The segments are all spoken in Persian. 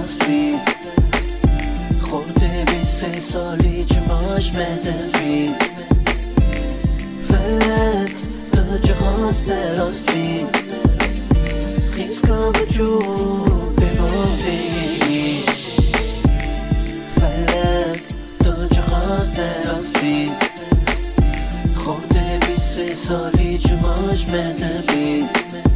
راستی خورده 23 سالی چماش مدفی فلک تو چه خواسته راستی خیسکا بجود ببودی فلک تو چه خواسته راستی خورده 23 سالی چماش مدفی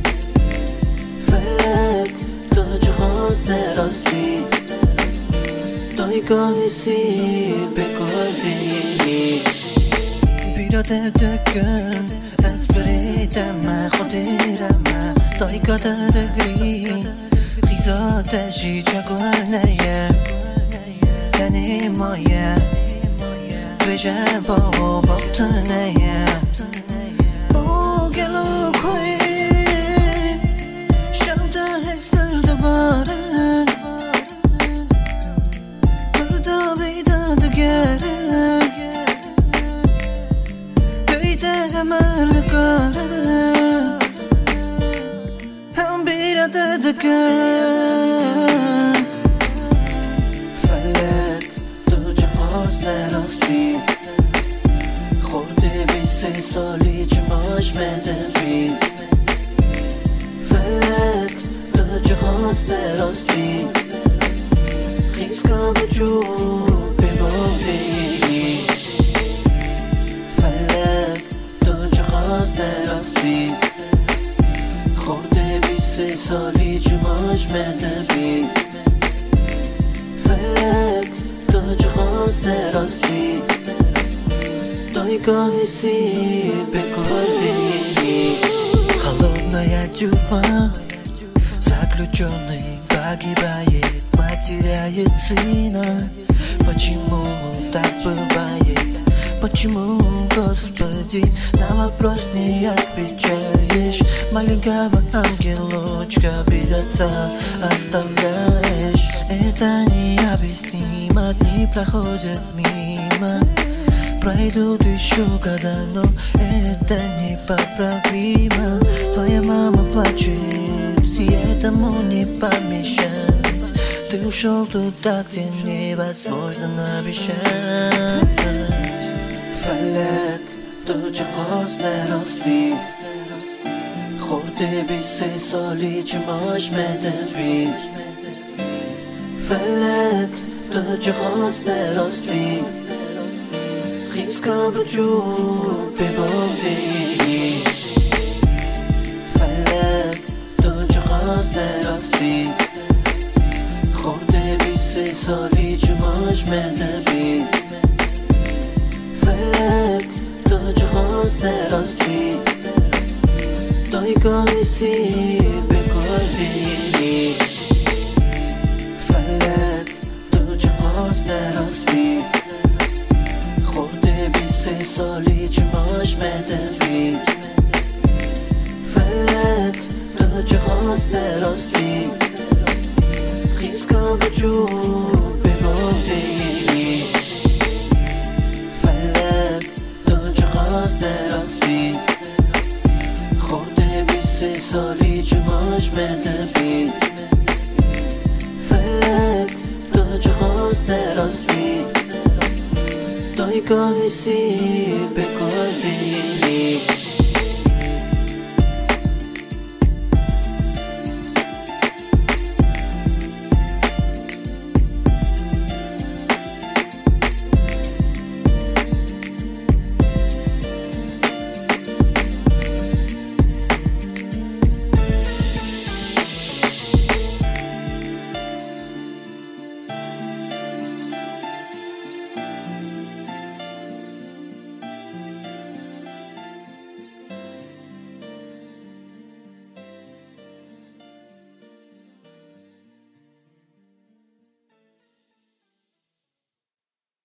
فلک تو چه خواسته راستی توی گاهی بکردی بیراده دکن از بریدم خودیرم توی گاده دگری خیزاتشی چگونه یعنی مایه بجه با بطنه با گلو کوی شده هستر دوباره بردا بیده دگره بیده مرگاره هم بیراده دگن فلک تو چه خواسته راستی خورده 23 سالی چماش مدفی فلک تو چه خواسته راستی خیسکا وجود ببودی فلک تو چه خواسته راستی خورده 23 سالی چماش مدفی فلک تو چه خواسته راستی توی گاهی بکردی холодная тюрьма заключенный погибает потеряет сына почему так бывает почему Господи на вопрос не отвечаешь маленького ангелочка без отца оставляешь это необъяснимо дни проходят мимо пройдут еще года, но это непоправимо. Твоя мама плачет, и этому не помешать. Ты ушел туда, где невозможно обещать. Фалек, то чё хозне расти خورده 23 سالی چماش مدفی فلک تو چه خواسته راستی خیسکا وجود ببودی فلک تو چه خواسته راستی خورده 23 سالی چماش مدفی فلک تو چه خواسته راستی توی گاهی بکردی فلک تو چه خواسته راستی خورده 23 سالی چماش مدفی فلک تو چه خواسته راستی خیسکا وجود ببودی فلک تو چه خواسته راستی خورده 23 سالی چماش مدفی فلک تو چه خواسته راستی توی گاهی بکردی